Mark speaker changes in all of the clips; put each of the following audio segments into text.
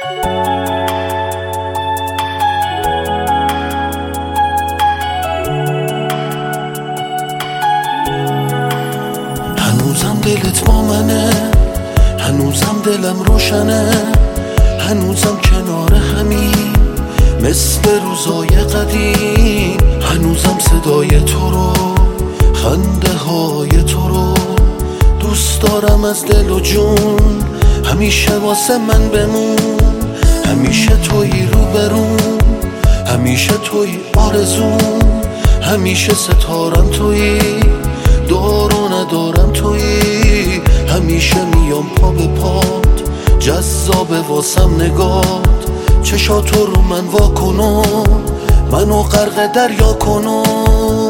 Speaker 1: هنوزم دلت با منه، هنوزم دلم روشنه، هنوزم کنار همین مثل روزای قدیم، هنوزم صدای تو رو، خنده های تو رو دوست دارم از دل و جون. همیشه واسه من بمون، همیشه تویی روبرون، همیشه تویی آرزون، همیشه ستارم تویی، دار و ندارم تویی، همیشه میام پا به پات، جذابه واسم نگات، چشاتو رو من واکنم، منو غرق دریا کنم.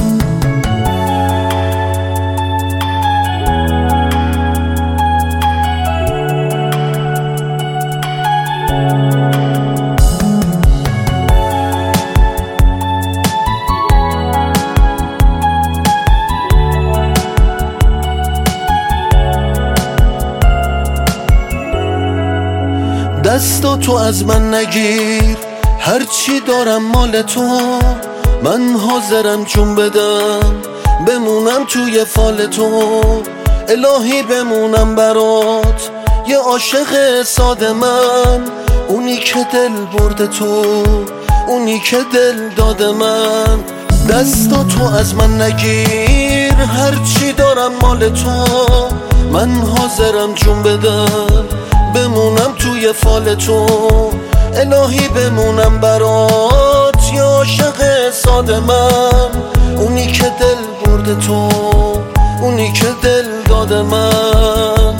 Speaker 1: دستاتو از من نگیر، هرچی دارم مال تو، من حاضرم جون بدم، بمونم توی فال تو، الهی بمونم برات، یه عاشق ساده من، اونی که دل برده تو، اونی که دل داده من. دستاتو از من نگیر، هرچی دارم مال تو، من حاضرم جون بدم، بمونم توی فال تو، الهی بمونم برات، یا عاشق ساده من، اونی که دل برده تو، اونی که دل داده من.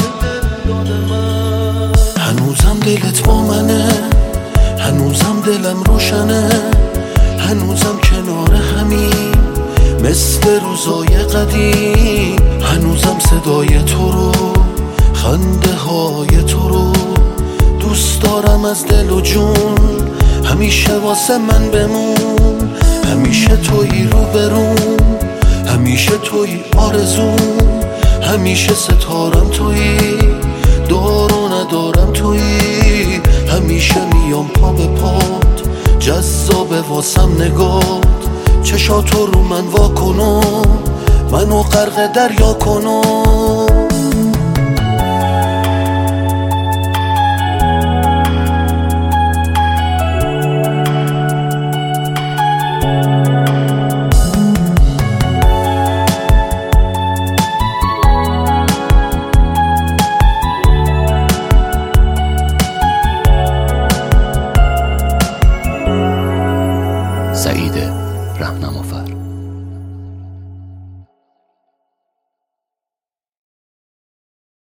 Speaker 1: هنوزم دلت با منه، هنوزم دلم روشنه، هنوزم کنار همین مثل روزای قدیم، هنوزم صدای تو رو، خنده های تو رو دوست دارم از دل و جون. همیشه واسه من بمون، همیشه تویی روبرون، همیشه تویی آرزون، همیشه ستارم تویی، دار و ندارم تویی، همیشه میام پا به پات، جذابه واسم نگات، چشاتو رو من واکنم، منو غرق دریا کنم.
Speaker 2: سعید رهنمافر.